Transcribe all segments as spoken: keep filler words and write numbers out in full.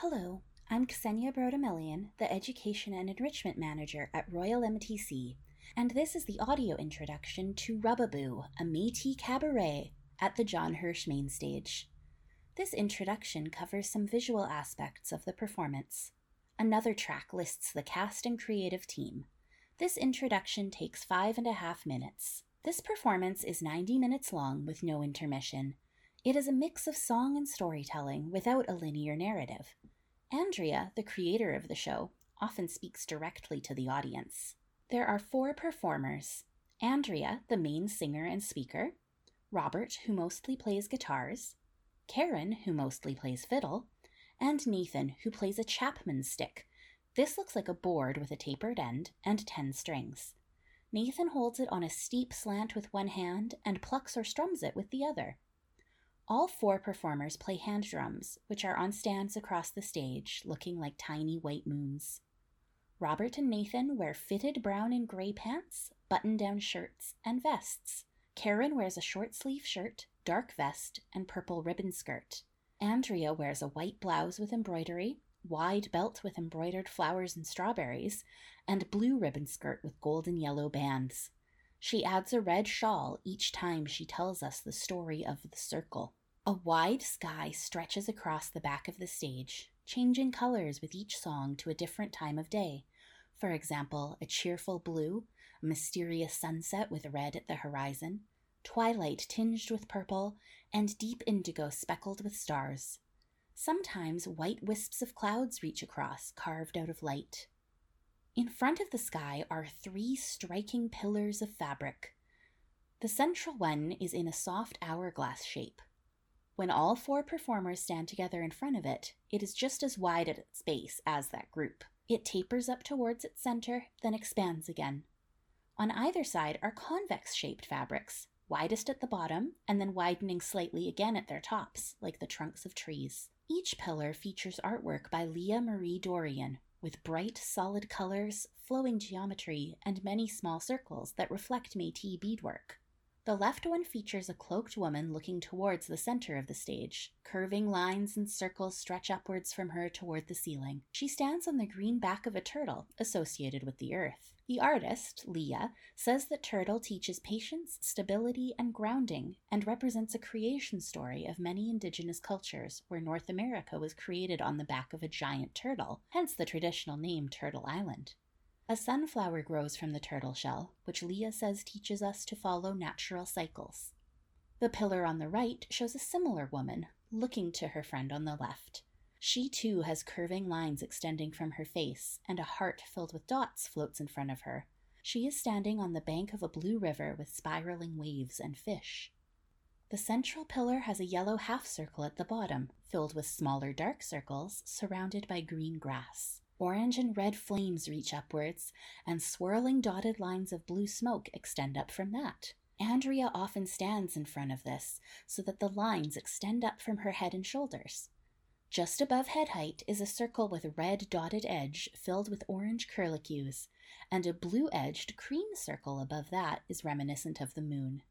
Hello, I'm Ksenia Brodemillion, the Education and Enrichment Manager at Royal M T C, and this is the audio introduction to Rub-a-Boo, a Métis cabaret at the John Hirsch main stage. This introduction covers some visual aspects of the performance. Another track lists the cast and creative team. This introduction takes five and a half minutes. This performance is ninety minutes long with no intermission. It is a mix of song and storytelling without a linear narrative. Andrea, the creator of the show, often speaks directly to the audience. There are four performers: Andrea, the main singer and speaker; Robert, who mostly plays guitars; Karen, who mostly plays fiddle; and Nathan, who plays a Chapman stick. This looks like a board with a tapered end and ten strings. Nathan holds it on a steep slant with one hand and plucks or strums it with the other. All four performers play hand drums, which are on stands across the stage, looking like tiny white moons. Robert and Nathan wear fitted brown and gray pants, button-down shirts, and vests. Karen wears a short-sleeve shirt, dark vest, and purple ribbon skirt. Andrea wears a white blouse with embroidery, wide belt with embroidered flowers and strawberries, and blue ribbon skirt with gold and yellow bands. She adds a red shawl each time she tells us the story of the circle. A wide sky stretches across the back of the stage, changing colors with each song to a different time of day. For example, a cheerful blue, a mysterious sunset with red at the horizon, twilight tinged with purple, and deep indigo speckled with stars. Sometimes white wisps of clouds reach across, carved out of light. In front of the sky are three striking pillars of fabric. The central one is in a soft hourglass shape. When all four performers stand together in front of it, it is just as wide at its base as that group. It tapers up towards its center, then expands again. On either side are convex-shaped fabrics, widest at the bottom, and then widening slightly again at their tops, like the trunks of trees. Each pillar features artwork by Leah Marie Dorian, with bright, solid colors, flowing geometry, and many small circles that reflect Métis beadwork. The left one features a cloaked woman looking towards the center of the stage. Curving lines and circles stretch upwards from her toward the ceiling. She stands on the green back of a turtle, associated with the earth. The artist, Leah, says that turtle teaches patience, stability, and grounding, and represents a creation story of many indigenous cultures where North America was created on the back of a giant turtle, hence the traditional name Turtle Island. A sunflower grows from the turtle shell, which Leah says teaches us to follow natural cycles. The pillar on the right shows a similar woman, looking to her friend on the left. She too has curving lines extending from her face, and a heart filled with dots floats in front of her. She is standing on the bank of a blue river with spiraling waves and fish. The central pillar has a yellow half circle at the bottom, filled with smaller dark circles surrounded by green grass. Orange and red flames reach upwards, and swirling dotted lines of blue smoke extend up from that. Andrea often stands in front of this, so that the lines extend up from her head and shoulders. Just above head height is a circle with a red dotted edge filled with orange curlicues, and a blue-edged cream circle above that is reminiscent of the moon.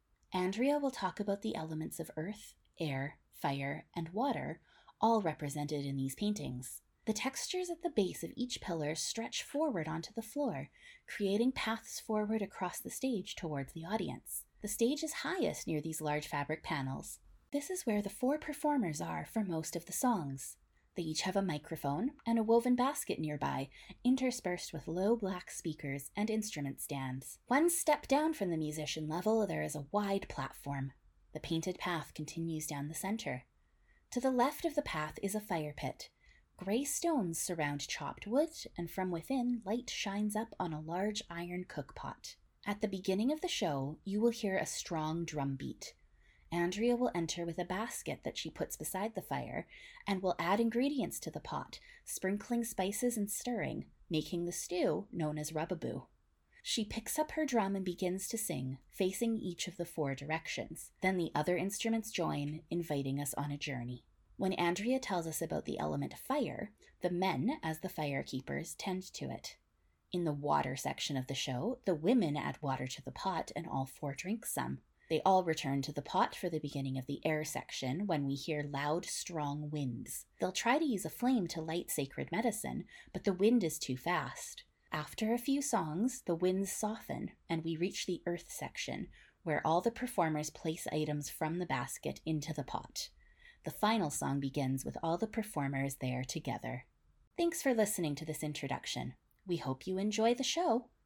Andrea will talk about the elements of earth, air, fire, and water, all represented in these paintings. The textures at the base of each pillar stretch forward onto the floor, creating paths forward across the stage towards the audience. The stage is highest near these large fabric panels. This is where the four performers are for most of the songs. They each have a microphone and a woven basket nearby, interspersed with low black speakers and instrument stands. One step down from the musician level, there is a wide platform. The painted path continues down the center. To the left of the path is a fire pit. Gray stones surround chopped wood, and from within, light shines up on a large iron cookpot. At the beginning of the show, you will hear a strong drum beat. Andrea will enter with a basket that she puts beside the fire, and will add ingredients to the pot, sprinkling spices and stirring, making the stew known as Rub-a-Boo. She picks up her drum and begins to sing, facing each of the four directions. Then the other instruments join, inviting us on a journey. When Andrea tells us about the element fire, the men, as the fire keepers, tend to it. In the water section of the show, the women add water to the pot and all four drink some. They all return to the pot for the beginning of the air section when we hear loud, strong winds. They'll try to use a flame to light sacred medicine, but the wind is too fast. After a few songs, the winds soften, and we reach the earth section, where all the performers place items from the basket into the pot. The final song begins with all the performers there together. Thanks for listening to this introduction. We hope you enjoy the show.